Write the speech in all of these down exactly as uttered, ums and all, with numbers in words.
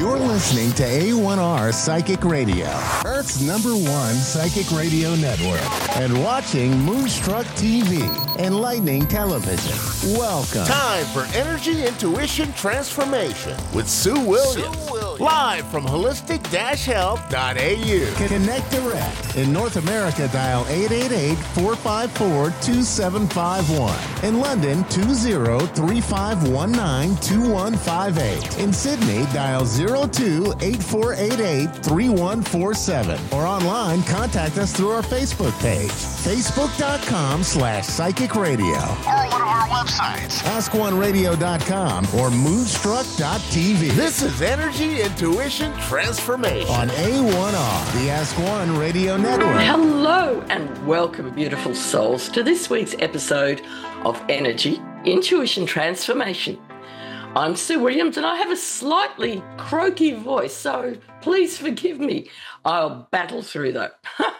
You're listening to A one R Psychic Radio, Earth's number one psychic radio network, and watching Moonstruck T V, Enlightening Television. Welcome. Time for Energy Intuition Transformation with Sue Williams. Sue Williams. Live from holistic dash health dot a u. Connect direct. In North America, dial eight eight eight, four five four, two seven five one. In London, two zero three five one nine two one five eight. In Sydney, dial zero two eight four eight eight three one four seven. Or online, contact us through our Facebook page, facebook.com slash psychic radio. Or one of our websites, ask one radio dot com or moonstruck dot t v. This is Energy Intuition Transformation on A one R, the Ask One Radio Network. Hello and welcome, beautiful souls, to this week's episode of Energy Intuition Transformation. I'm Sue Williams and I have a slightly croaky voice, so please forgive me. I'll battle through that.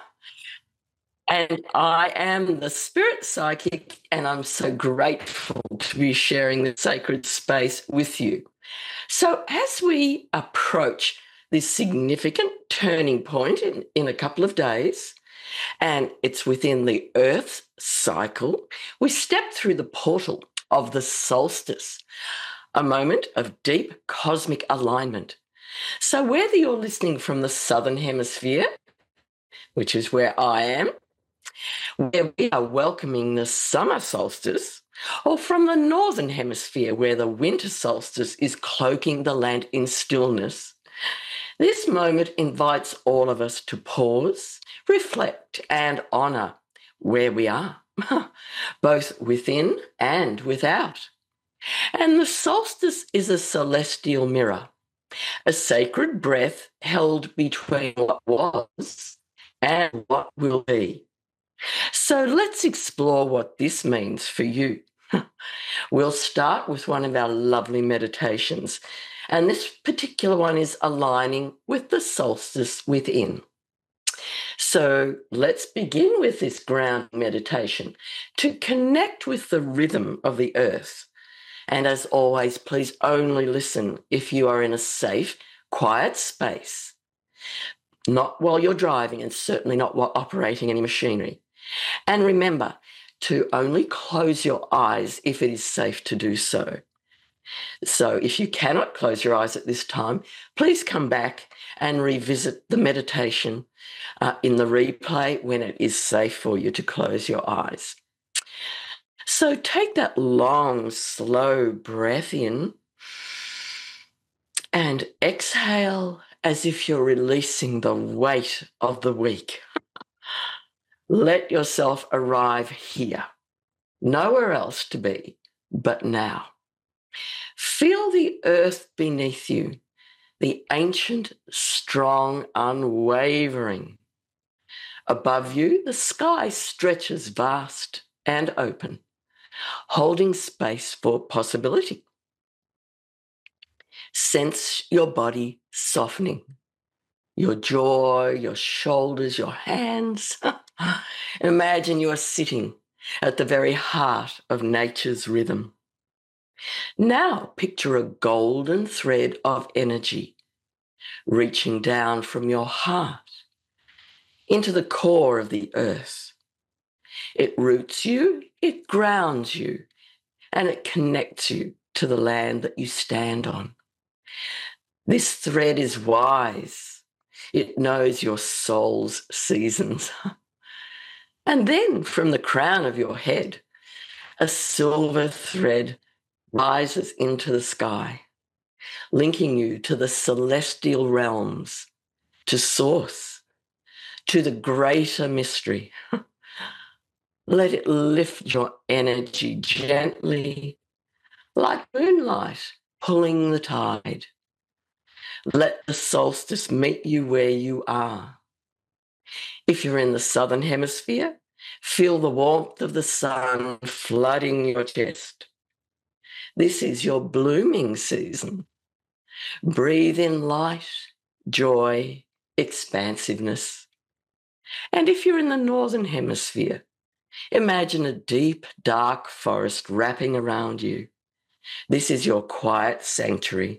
And I am the Spirit Psychic, and I'm so grateful to be sharing this sacred space with you. So as we approach this significant turning point in, in a couple of days, and it's within the Earth cycle, we step through the portal of the solstice, a moment of deep cosmic alignment. So whether you're listening from the Southern Hemisphere, which is where I am, where we are welcoming the summer solstice, or from the Northern Hemisphere, where the winter solstice is cloaking the land in stillness, this moment invites all of us to pause, reflect, and honour where we are, both within and without. And the solstice is a celestial mirror, a sacred breath held between what was and what will be. So let's explore what this means for you. We'll start with one of our lovely meditations, and this particular one is aligning with the solstice within. So let's begin with this ground meditation to connect with the rhythm of the earth. And as always, please only listen if you are in a safe, quiet space, not while you're driving and certainly not while operating any machinery. And remember to only close your eyes if it is safe to do so. So if you cannot close your eyes at this time, please come back and revisit the meditation uh, in the replay when it is safe for you to close your eyes. So take that long, slow breath in and exhale as if you're releasing the weight of the week. Let yourself arrive here, nowhere else to be but now. Feel the earth beneath you, the ancient, strong, unwavering. Above you, the sky stretches vast and open, holding space for possibility. Sense your body softening, your jaw, your shoulders, your hands. Imagine you are sitting at the very heart of nature's rhythm. Now picture a golden thread of energy reaching down from your heart into the core of the earth. It roots you, it grounds you, and it connects you to the land that you stand on. This thread is wise. It knows your soul's seasons. And then from the crown of your head, a silver thread rises into the sky, linking you to the celestial realms, to source, to the greater mystery. Let it lift your energy gently, like moonlight pulling the tide. Let the solstice meet you where you are. If you're in the Southern Hemisphere, feel the warmth of the sun flooding your chest. This is your blooming season. Breathe in light, joy, expansiveness. And if you're in the Northern Hemisphere, imagine a deep, dark forest wrapping around you. This is your quiet sanctuary.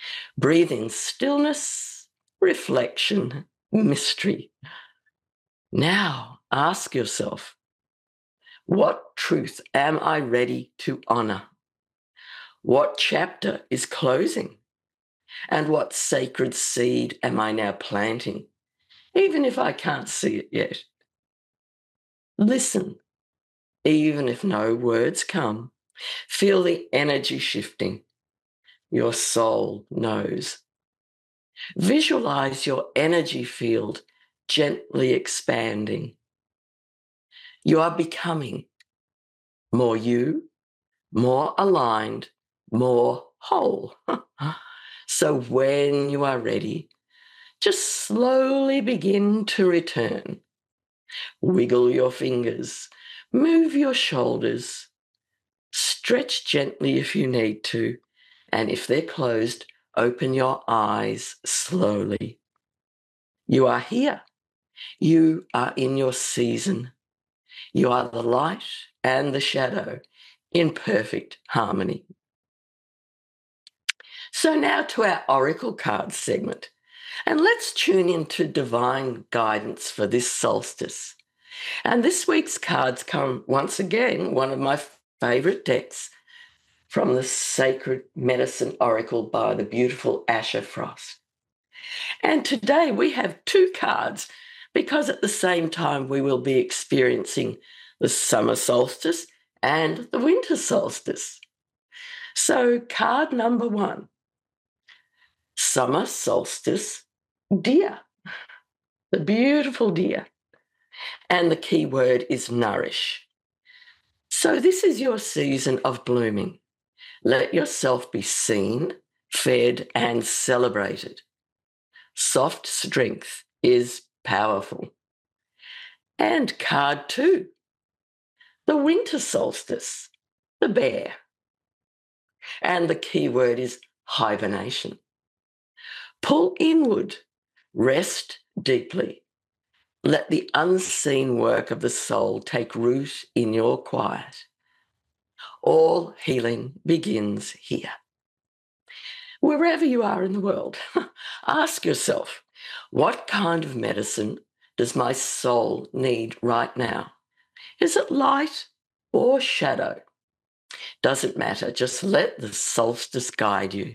Breathe in stillness, reflection, mystery. Now ask yourself, what truth am I ready to honor? What chapter is closing? And what sacred seed am I now planting, even if I can't see it yet? Listen, even if no words come. Feel the energy shifting. Your soul knows. Visualize your energy field gently expanding. You are becoming more you, more aligned, more whole. So when you are ready, just slowly begin to return. Wiggle your fingers, move your shoulders, stretch gently if you need to, and if they're closed, open your eyes slowly. You are here. You are in your season. You are the light and the shadow in perfect harmony. So now to our Oracle Cards segment. And let's tune into divine guidance for this solstice. And this week's cards come once again, one of my favourite decks, from the Sacred Medicine Oracle by the beautiful Asher Frost. And today we have two cards because at the same time we will be experiencing the summer solstice and the winter solstice. So card number one, summer solstice deer, the beautiful deer. And the key word is nourish. So this is your season of blooming. Let yourself be seen, fed, and celebrated. Soft strength is powerful. And card two, the winter solstice, the bear. And the key word is hibernation. Pull inward, rest deeply. Let the unseen work of the soul take root in your quiet. All healing begins here. Wherever you are in the world, ask yourself, what kind of medicine does my soul need right now? Is it light or shadow? Doesn't matter, just let the solstice guide you.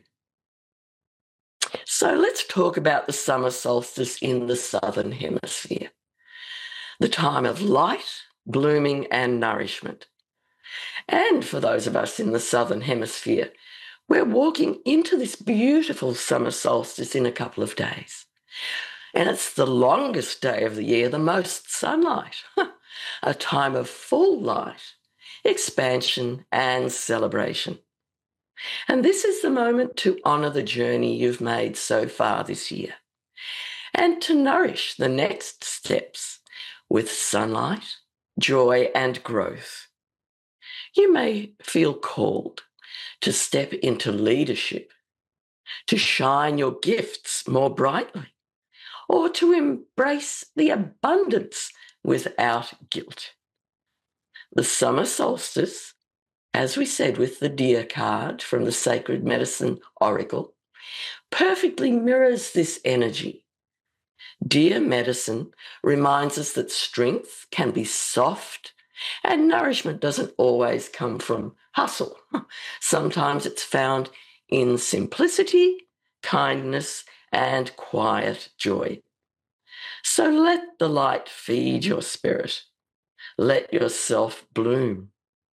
So let's talk about the summer solstice in the southern hemisphere. The time of light, blooming and nourishment. And for those of us in the southern hemisphere, we're walking into this beautiful summer solstice in a couple of days. And it's the longest day of the year, the most sunlight, a time of full light, expansion and celebration. And this is the moment to honour the journey you've made so far this year and to nourish the next steps with sunlight, joy and growth. You may feel called to step into leadership, to shine your gifts more brightly, or to embrace the abundance without guilt. The summer solstice, as we said with the deer card from the Sacred Medicine Oracle, perfectly mirrors this energy. Deer medicine reminds us that strength can be soft and nourishment doesn't always come from hustle. Sometimes it's found in simplicity, kindness, and quiet joy. So let the light feed your spirit. Let yourself bloom.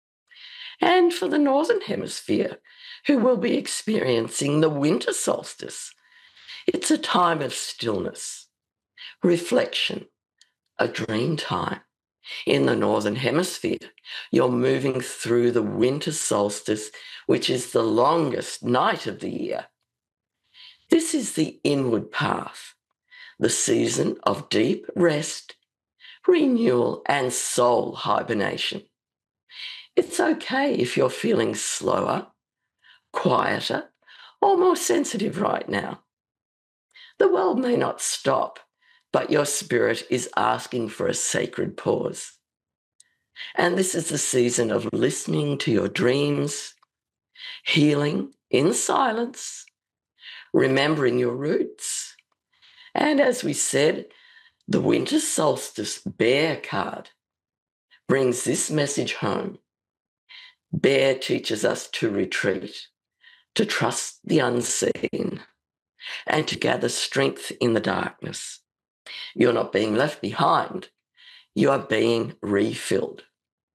And for the Northern Hemisphere, who will be experiencing the winter solstice, it's a time of stillness, reflection, a dream time. In the Northern Hemisphere, you're moving through the winter solstice, which is the longest night of the year. This is the inward path, the season of deep rest, renewal, and soul hibernation. It's okay if you're feeling slower, quieter, or more sensitive right now. The world may not stop, but your spirit is asking for a sacred pause. And this is the season of listening to your dreams, healing in silence, remembering your roots. And as we said, the winter solstice bear card brings this message home. Bear teaches us to retreat, to trust the unseen, and to gather strength in the darkness. You're not being left behind. You are being refilled.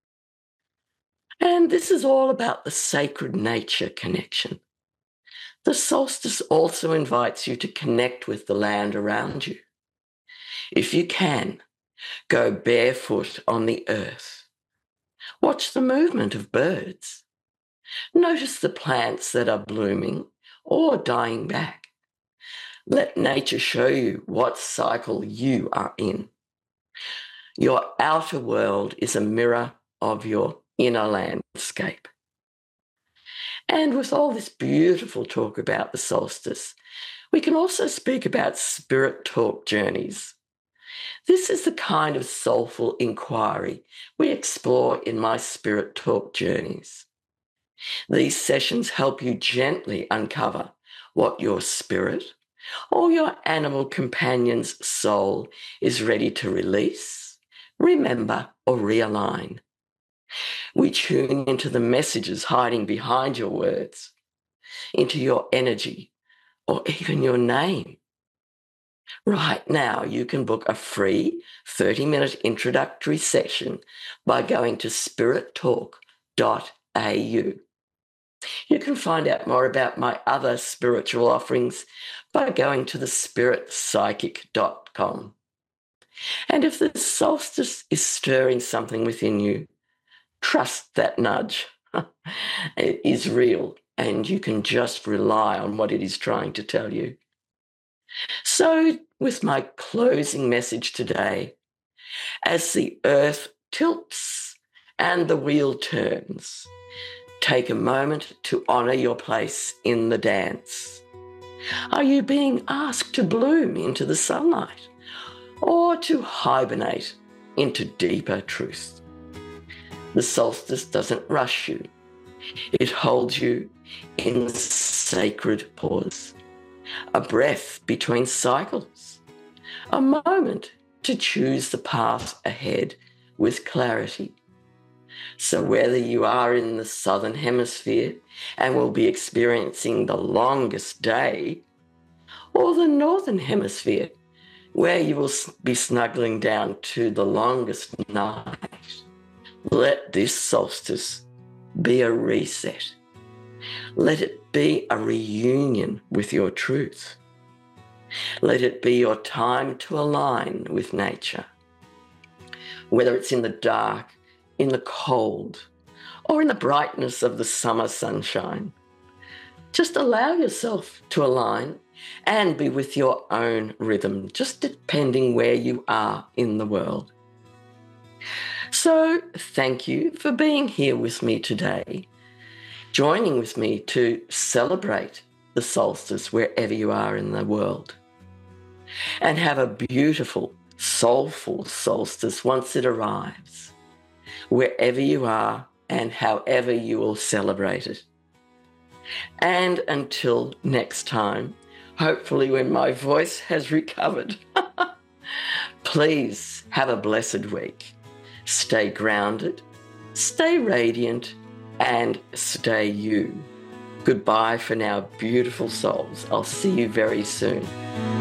And this is all about the sacred nature connection. The solstice also invites you to connect with the land around you. If you can, go barefoot on the earth. Watch the movement of birds. Notice the plants that are blooming or dying back. Let nature show you what cycle you are in. Your outer world is a mirror of your inner landscape. And with all this beautiful talk about the solstice, we can also speak about spirit talk journeys. This is the kind of soulful inquiry we explore in my spirit talk journeys. These sessions help you gently uncover what your spirit or your animal companion's soul is ready to release, remember, or realign. We tune into the messages hiding behind your words, into your energy, or even your name. Right now, you can book a free thirty-minute introductory session by going to spirit talk dot a u. You can find out more about my other spiritual offerings by going to the spirit psychic dot com. And if the solstice is stirring something within you, trust that nudge. It is real, and you can just rely on what it is trying to tell you. So, with my closing message today, as the earth tilts and the wheel turns, take a moment to honour your place in the dance. Are you being asked to bloom into the sunlight or to hibernate into deeper truth? The solstice doesn't rush you. It holds you in sacred pause, a breath between cycles, a moment to choose the path ahead with clarity. So whether you are in the southern hemisphere and will be experiencing the longest day, or the northern hemisphere where you will be snuggling down to the longest night, let this solstice be a reset. Let it be a reunion with your truth. Let it be your time to align with nature. Whether it's in the dark, in the cold, or in the brightness of the summer sunshine, just allow yourself to align and be with your own rhythm, just depending where you are in the world. So thank you for being here with me today, joining with me to celebrate the solstice wherever you are in the world. And have a beautiful, soulful solstice once it arrives, wherever you are and however you will celebrate it. And until next time, hopefully when my voice has recovered, please have a blessed week. Stay grounded, stay radiant, and stay you. Goodbye for now, beautiful souls. I'll see you very soon.